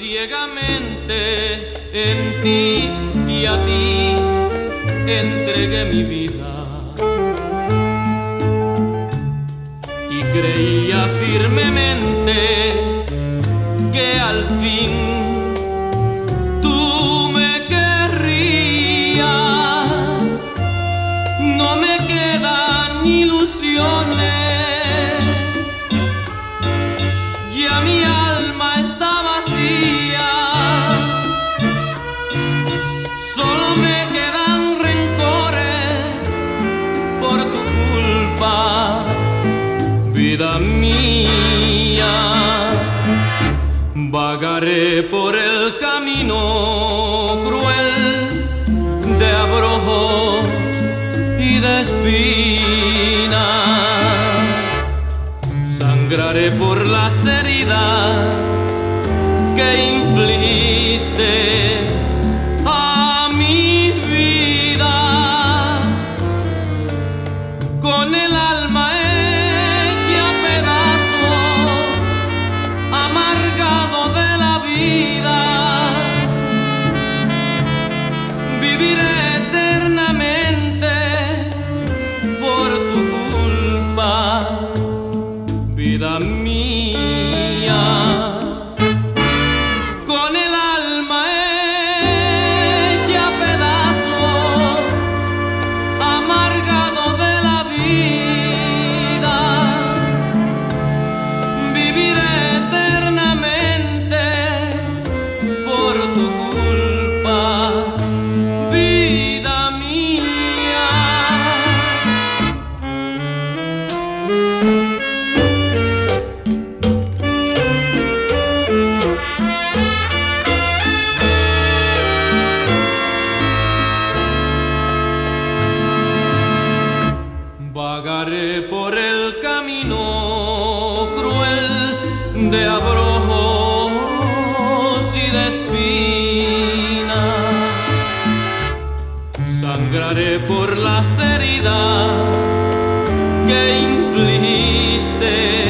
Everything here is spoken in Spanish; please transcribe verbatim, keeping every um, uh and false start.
ciegamente en ti y a ti entregué mi vida y creía firmemente que al fin tú me querrías. No me quedan ilusiones, ya mi alma está vacía, solo me quedan rencores por tu culpa, vida mía. Vagaré por el camino cruel de abrojos y de espinas, sangraré por las heridas que infligiste a mi vida, con el alma hecha pedazos, amargado de la vida, viviré eternamente por tu culpa, vida mía. Con el alma hecha pedazos, amargado de la vida, viviré eternamente por tu culpa, vida mía. Vagaré por el camino cruel de abrojos y de espinas, sangraré por las heridas que infligiste